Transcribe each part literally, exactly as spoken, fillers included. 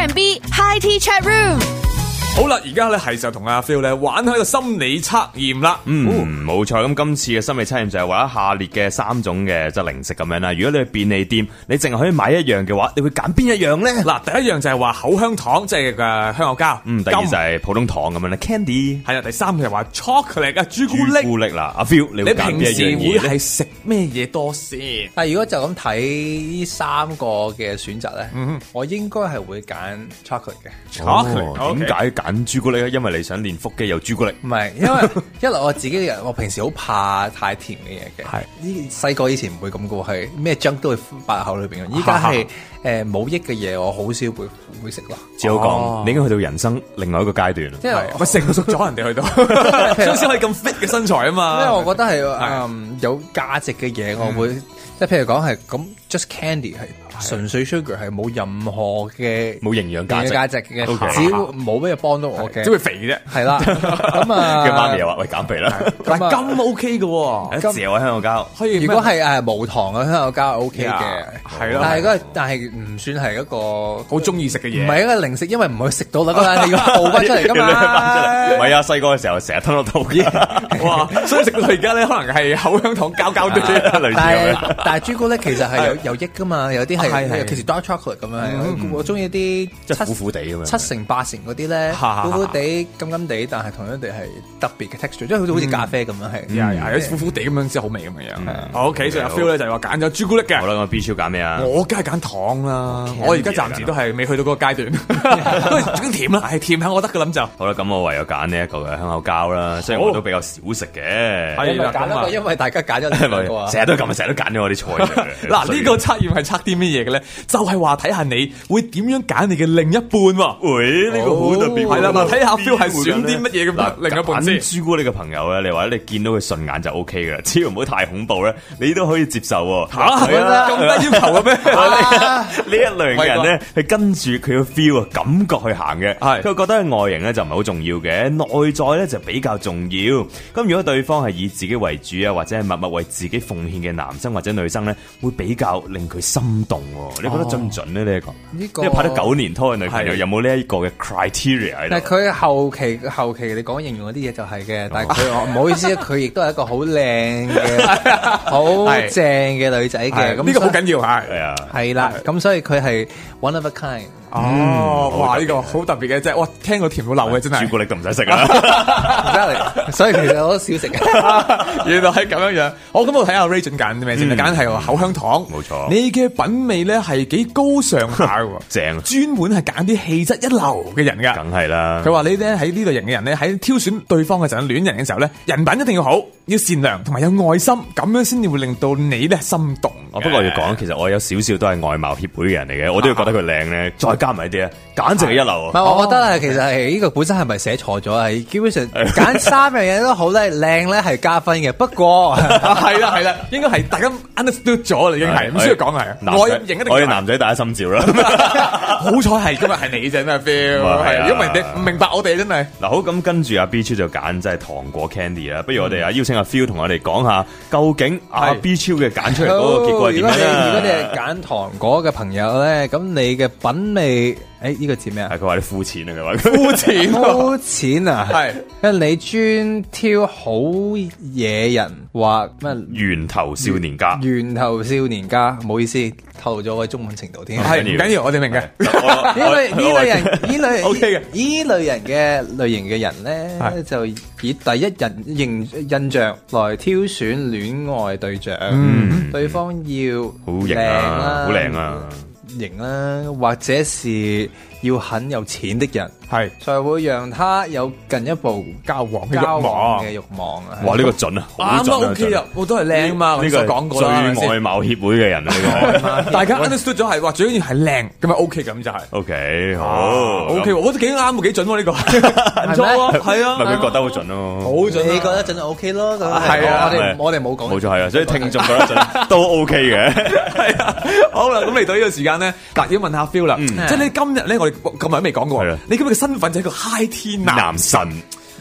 and B High Tea Chat Room。 好啦，而家咧係就同阿 Phil 咧玩開個心理測驗啦。 嗯，冇錯。咁今次嘅心理測驗就係話一下列嘅三種嘅即係零食咁樣啦。如果你去便利店，你淨係可以買一樣嘅話，你會揀邊一樣咧？ 嗱，第一樣就係話口香糖，即係嘅香口膠。 嗯，第二就係普通糖咁樣啦 ，candy。 係啊，第三就係話 chocolate 啊，朱古力。 朱古力啦，阿 Phil，你會揀邊一樣嘢咧？ 你平時會係食咩嘢多先？ 但係如果就咁睇呢三個嘅選擇咧，嗯、我應該係會揀 chocolate 嘅。 chocolate 點解揀朱古力咧？因為你想練腹肌有朱古力。 唔係，因為一來我自己嘅人，我平時好怕太甜嘅嘢嘅。係呢細個以前唔會咁嘅喎，係咩 junk 都會擺喺口裏邊嘅。依家係誒冇益嘅嘢，我好少會會食咯。 只好講，哦、你已經去到人生另外一個階段啦。 即係咪成熟咗人哋去到，所以先可以咁 fit 嘅身材啊嘛。 因為我覺得係誒、嗯、有價值嘅嘢，我會即係譬如講係咁 just candy 係。純粹 sugar 係冇任何嘅冇營養價值價值嘅， okay. 只要冇咩幫到我嘅， 只會肥啫。 係啦，咁啊， 嘅媽咪又話：喂，減肥啦！ 但係金 OK 嘅喎， 一嚼喺香口膠。 可以。 如果係誒無糖嘅香口膠 OK 嘅， 係咯。 但係嗰個但係唔算係一個好中意食嘅嘢， 唔係一個零食，因為唔可以食到啦，嗰陣你要吐翻出嚟㗎嘛。 唔係啊，細個嘅時候成日吞落肚嘅。 哇！所以食到而家咧，可能係口香糖膠膠啲，類似咁樣。 但係朱古力其實係有有益㗎嘛，有啲係尤其是 dark chocolate 咁樣，我中意啲即係苦苦地咁樣， 七成八成嗰啲咧，苦苦地、甘甘地，但係同樣地係特別嘅 texture，即係好似好似咖啡咁樣係， 係係苦苦地咁樣先好味咁樣樣。OK，所以阿 Phil 咧就係話揀咗朱古力嘅。 好啦，咁 B 超揀咩啊？ 我梗係揀糖啦，我而家暫時都係未去到嗰個階段，都係整甜啦，係甜下我得嘅諗就。 好啦，咁我唯有揀呢一個嘅香口膠啦，雖然我都比較少食嘅。 係啦，揀一個，因為大家揀咗兩個啊， 成日都咁，成日都揀咗我啲菜。 嗱，呢個測驗係測啲乜嘢嘅咧？就係話睇下你會點樣揀你嘅另一半喎。 喂，呢個好特別。 係啦，嗱，睇下 Phil 係選啲乜嘢咁另一半先。 朱古力嘅朋友咧，你話你見到佢順眼就 O K 嘅啦，只要唔好太恐怖咧，你都可以接受喎。 嚇，咁低要求嘅咩？ 呢一類嘅人咧，係跟住佢嘅 feel 啊，感覺去行嘅。係，佢覺得外形咧就唔係好重要嘅，內在咧就比較重要。咁如果對方係以自己為主啊，或者係默默為自己奉獻嘅男生或者女生咧，會比較令佢心動。你覺得準唔準咧？呢一個呢個，因為拍咗九年拖嘅女朋友，有冇呢一個嘅 criteria 喺度？ 但係佢後期後期你講形容嗰啲嘢就係嘅，但係佢唔好意思，佢亦都係一個好靚嘅、好正嘅女仔嘅。咁呢個好緊要嚇， 係啊， 係啦，咁所以佢係 one of a kind。 哦，哇！呢個好特別嘅，即係哇，聽到甜到流嘅真係。 朱古力都唔使食啦， 而家嚟，所以其實我都少食嘅。 原來係咁樣樣。好，咁我睇下 Ray 準揀啲咩先？揀係口香糖， 冇錯。 你嘅品味咧係幾高尚下嘅， 正。 專門係揀啲氣質一流嘅人㗎。 梗係啦。 佢話你咧喺呢類型嘅人咧喺挑選對方嘅時候，戀人嘅時候咧，人品一定要好，要善良同埋有愛心，咁樣先至會令到你咧心動。 不過要講，其實我有少少都係外貌協會嘅人嚟嘅，我都要覺得佢靚咧，再加埋啲啊，簡直係一流。 唔係，我覺得咧，其實係呢個本身係咪寫錯咗？係基本上揀三樣嘢都好咧，靚咧係加分嘅。不過係啦係啦，應該係大家 understood 咗啦，已經係唔需要講係。我認一定我哋男仔大家心照啦。 好彩係今日係你啫，咩 feel？係，如果唔係你唔明白我哋真係。 嗱好，咁跟住阿 B 超就揀即係糖果 candy 啦。不如我哋啊邀請阿 Phil 同我哋講下，究竟阿 B 超嘅揀出嚟嗰個結果係點樣咧？ 如果你係揀糖果嘅朋友咧，咁你嘅品味。誒，呢、欸這個字咩啊？ 係佢話你膚淺啊，佢話膚淺， 膚淺啊，係是， 因為你專挑好野人，話咩？ 源頭少年家， 源頭少年家，唔好意思，透露咗我中文程度添。 係唔緊要，我哋明嘅。 呢類呢類人，呢類 O K 嘅， 呢類人嘅類型嘅人咧，是就以第一人印印象來挑選戀愛對象，嗯，對方要好型啊，好靚啊。 型啦，或者是要很有錢的人， 係才會讓他有進一步交往嘅交慾望嘅慾望啊！ 哇，呢個準啊，好準啊 ！OK 啊，我都係靚啊嘛，我所講過啦， 最外貌協會嘅人啊，呢個大家 understood 咗係話最緊要係靚，咁咪 OK 咁就係 OK 好 OK，我覺得幾啱喎，幾準喎呢個，唔錯啊，係啊， 咪佢覺得好準咯， 好準， 你覺得準就 OK 咯， 係啊， 我哋我哋冇講， 冇錯係啊，所以聽眾覺得準都 OK 嘅， 係啊，好啦，咁嚟到呢個時間咧，嗱要問下 Phil 啦，即係你今日咧，我哋今日都未講過，你今日嘅身份就係一個 high tea 男神。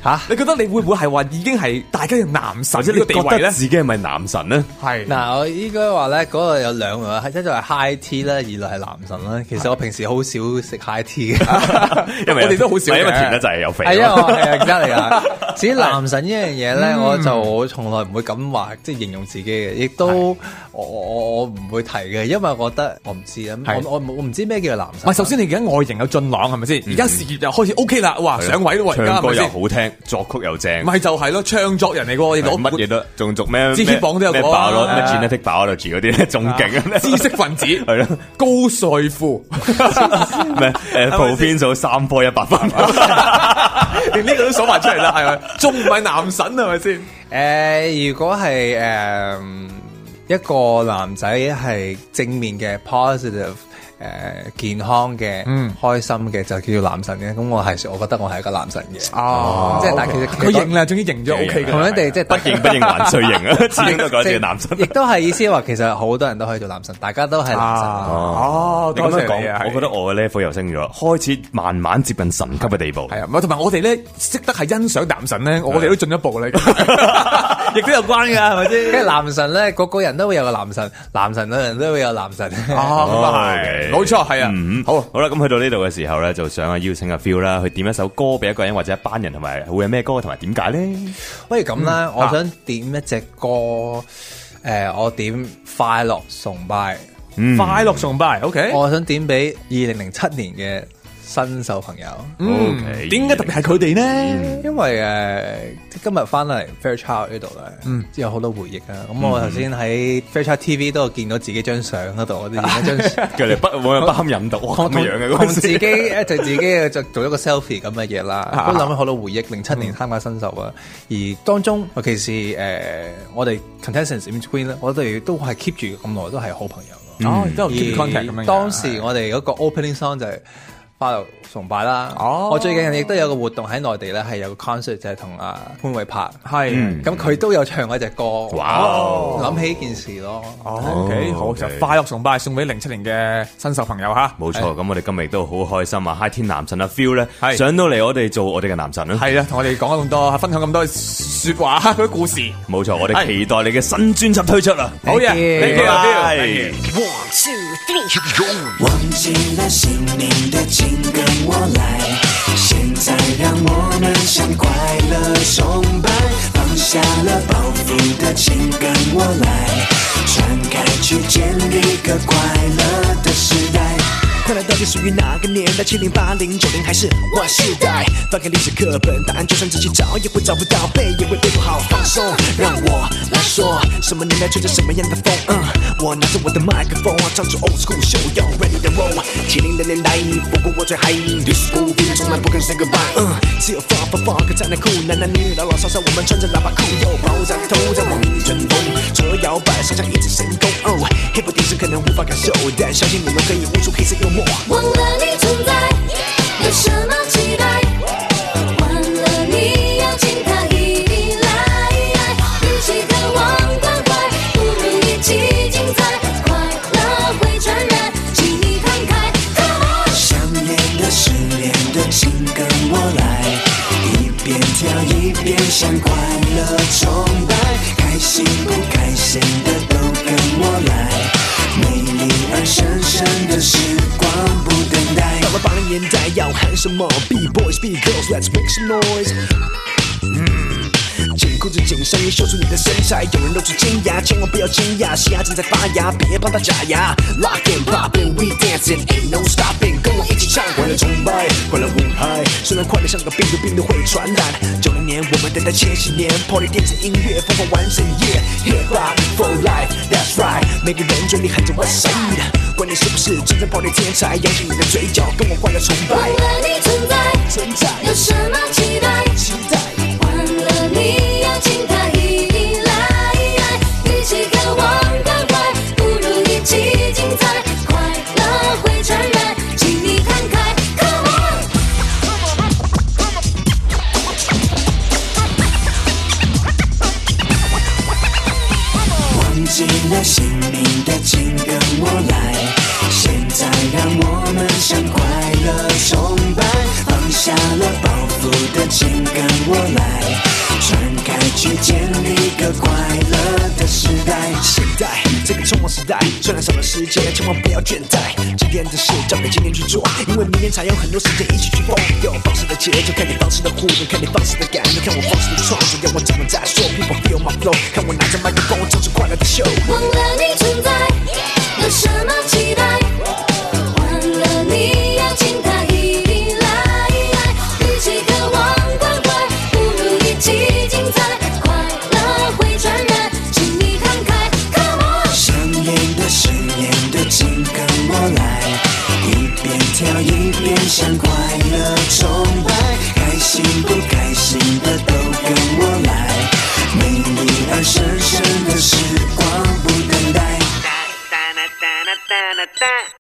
嚇，你覺得你會唔會係話已經係大家嘅男神呢個地位咧？ 自己係咪男神咧？ 係嗱，我應該話咧，嗰個有兩個，一就係 high tea 啦，二來係男神啦。其實我平時好少食 high tea 嘅， 因為我哋都好少， 因為甜得就係有肥。 係啊，係啊，真係㗎。至於男神呢樣嘢咧，我就從來唔會咁話，即係形容自己嘅，亦都我我我唔會提嘅，因為我覺得我唔知啊，我我我唔知咩叫做男神。 唔係，首先你而家外形有俊朗係咪先？而家事業又開始 OK 啦，哇，上位咯，而家唱歌又好聽，作曲又正。 咪就係咯，唱作人嚟㗎，攞乜嘢都仲續咩？ 知識榜都有講啊， 咩 genetic biology 嗰啲咧仲勁啊！ 知識分子係咯，高帥富咩？誒，普遍數三科一百分， 連呢個都數埋出嚟啦，係咪？仲唔係男神係咪先？ 誒，如果係誒一個男仔係正面嘅 positive。誒、呃、健康嘅、嗯、開心嘅就叫做男神嘅，咁我係我覺得我係一個男神嘅。 哦， 即係但係其實佢認啦，總之認咗 O K 嘅。 同樣地，即係不認不認還須認啊！始終都講係男神。 亦都係意思話，其實好多人都可以做男神，大家都係男神。 哦， 咁樣講，我覺得我嘅 level 又升咗，開始慢慢接近神級嘅地步。 係啊，同埋我哋咧識得係欣賞男神咧，我哋都進一步啦。亦都有關㗎，係咪先？ 跟住男神咧，個個人都會有個男神，男神嘅人都會有男神。 哦，咁啊係，冇錯，係啊。 嗯，好，好啦，咁去到呢度嘅時候咧，就想啊邀請阿 Phil 啦，去點一首歌俾一個人或者一班人，同埋會係咩歌，同埋點解咧？ 不如咁啦，我想點一隻歌，誒，我點快樂崇拜， 快樂崇拜 ，OK， 我想點俾二零零七年嘅新秀朋友。 嗯，點解特別係佢哋呢？ 因為誒今日翻嚟 Fairchild 呢度咧，嗯，有好多回憶啊。咁我頭先喺 Fairchild T V 都有見到自己張相嗰度，我哋影一張相， 佢哋不冇不堪引導咁樣嘅， 同自己誒就自己就做一個 selfie 咁嘅嘢啦，都諗起好多回憶。零七年參加新秀啊，而當中尤其是誒我哋 contestants in between 咧，我哋都係 keep 住咁耐都係好朋友。 哦，都 keep contact 咁樣。 當時我哋嗰個 opening song 就係快樂崇拜啦，哦！我最近亦都有個活動喺內地咧，係有個 concert 就係同阿潘瑋柏，係咁佢都有唱嗰隻歌，哇！諗起件事咯。 OK，好就快樂崇拜送俾零七年嘅新秀朋友吓， 冇錯。咁我哋今日亦都好開心啊 ！High 天男神阿 Phil 咧，上到嚟我哋做我哋嘅男神啦，係啊，同我哋講咗咁多，分享咁多說話，嗰啲故事， 冇錯。我哋期待你嘅新專輯推出啦！ 好嘢，你嘅阿 Phil。 跟我來，現在讓我們向快樂崇拜，放下了包袱的請跟我來，傳開去建立個快樂的時代。快樂到底屬於哪個年代？七零八零九零還是 Y 世代？翻開歷史課本，答案就算仔細找也會找不到，背也會背不好。放鬆，讓我來說，什麼年代吹着什麼樣的風？嗯，我拿着我的麥克風，唱出 old school show yo ready to roll。七零的年代，不過我最嗨，disco beat從來不肯 say goodbye。嗯，只有 funk funk funk 才能酷，男男女老老少少，我們穿着喇叭褲，又爆炸頭在往前衝，左右搖擺，上下一直神功。哦 ，hip hop 電視可能無法感受，但相信你們可以悟出黑色幽默。忘了你存在，有什麼期待？忘了你要請他一定來，與其渴望關懷，不如一起精彩。快樂會傳染，請你看開。想念的、失戀的，請跟我來，一邊跳一邊向快樂崇拜，開心不開心的都跟我來。美麗而神聖的時光不等待。到了八零年代要喊什麼 ？Be boys, be girls, let's make some noise。嗯，緊褲子緊身衣，秀出你的身材。有人露出尖牙，千萬不要驚訝，嘻哈正在發芽，別怕它假牙。Lock and pop and we dancing, ain't no stopping， 跟我一起唱，快樂崇拜，快樂舞海。雖然快樂像個病毒，病毒會傳染。九零年我們等待千禧年 ，Party 電子音樂瘋狂完成夜 ，Hip Hop for life，That's right， 每個人嘴裡喊着 West Side， 管你是不是真正 Party 天才，揚起你的嘴角，跟我快樂崇拜。忘了你存在，存在，有什麼期待？期待，忘了你要請他一定來，與其渴望關懷，不如一起精彩。快樂會傳染，請你看開 ，Come on。忘記了姓名的，請跟我來，現在讓我們向快樂崇拜，放下了包袱的情跟我来，传开去建立个快乐的时代。现在这个匆忙时代，虽然少了时间，千万不要倦怠。今天的事交给今天去做，因为明天才有很多时间一起去疯。有方式的节奏，看你方式的互动，看你方式的感动，看我方式的创作，要我怎么再说 ？People feel my flow， 看我拿着麦克风，唱出快乐。